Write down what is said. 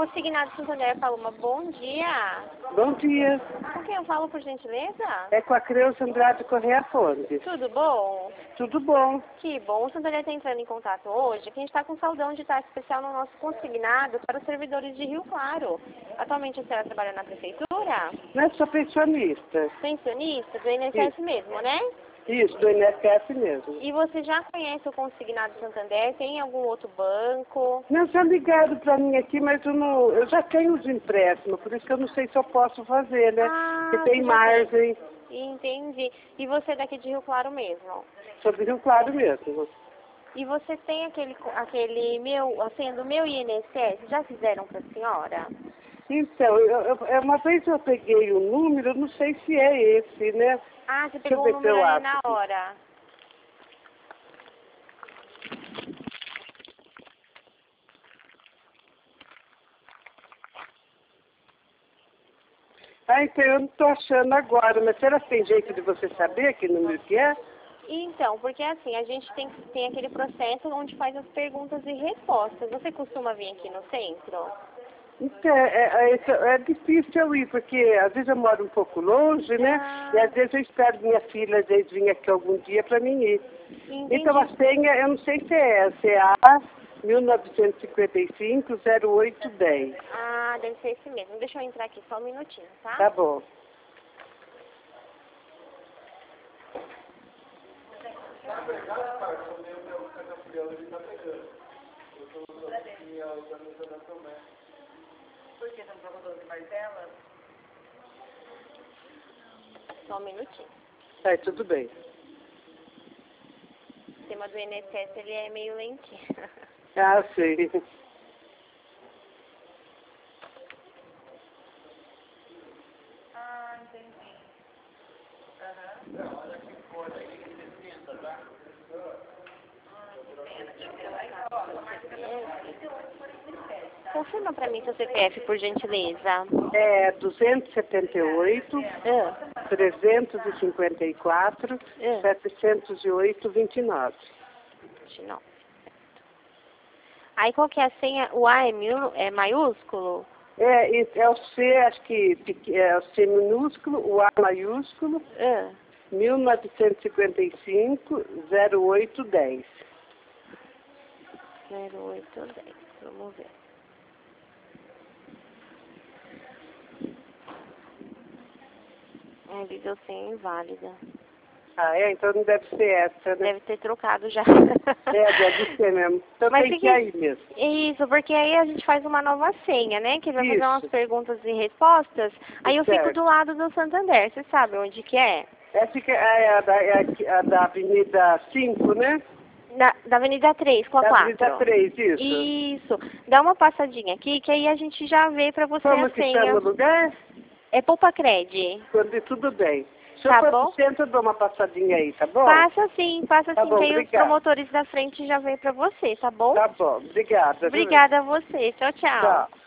Consignado Santander Paloma, bom dia. Bom dia. Com quem eu falo, por gentileza? É com a Creuza Andrade Correia Fontes. Tudo bom? Tudo bom. Que bom. O Santander está entrando em contato hoje, que a gente está com saldão de taxa especial no nosso consignado para os servidores de Rio Claro. Atualmente a senhora trabalha na prefeitura? Não, sou pensionista. Pensionista do INSS mesmo, né? Isso, do INSS mesmo. E você já conhece o consignado Santander? Tem algum outro banco? Não, já ligaram para mim aqui, mas eu já tenho os empréstimos, por isso que eu não sei se eu posso fazer, né? Porque tem você já margem. Entendi. E você é daqui de Rio Claro mesmo? Sou de Rio Claro mesmo. E você tem aquele meu, assim, do meu INSS, já fizeram para a senhora? Então, uma vez eu peguei o número, eu não sei se é esse, né? Ah, você Deixa eu pegou o ver se número eu ali acho na aqui. hora. Ah, então eu não estou achando agora, mas será que tem jeito de você saber que número que é? Então, porque assim, a gente tem aquele processo onde faz as perguntas e respostas. Você costuma vir aqui no centro? Então, é difícil eu ir, porque às vezes eu moro um pouco longe, né? E às vezes eu espero minha filha, às vezes, vir aqui algum dia para mim ir. Entendi. Então a senha, eu não sei se é CA 1955-0810. Ah, deve ser esse mesmo. Deixa eu entrar aqui só um minutinho, tá? Tá bom. Só um minutinho. Tá, tudo bem. O sistema do INSS, ele é meio lentinho. Ah, sei. Ah, entendi. Confirma pra mim seu CPF, por gentileza. É 278, 354, 708, 29. 29. Aí qual que é a senha? O A é maiúsculo? É o C, acho que é o C minúsculo, o A maiúsculo, 1955, 0810. 0810. Vamos ver. Ele deu senha inválida. Ah, então não deve ser essa, né? Deve ter trocado já. Deve ser mesmo. Então Mas tem que ir aí mesmo. Isso, porque aí a gente faz uma nova senha, né? Que ele vai fazer Isso. umas perguntas e respostas. Aí eu fico Certo. do lado do Santander. Você sabe onde que é? Essa que é a da Avenida 5, né? Da Avenida 3 com a Da 4. Avenida 3, isso. Isso. Dá uma passadinha aqui, que aí a gente já vê pra você Como a que senha. chama o lugar? É Poupa Cred. Quando tudo bem. Se Tá eu for bom? pro centro, eu dou uma passadinha aí, tá bom? Passa sim, Tá que bom, aí os obrigado. promotores da frente já vêm pra você, tá bom? Tá bom, obrigada. Viu? Obrigada a você. Tchau, tchau. Tchau.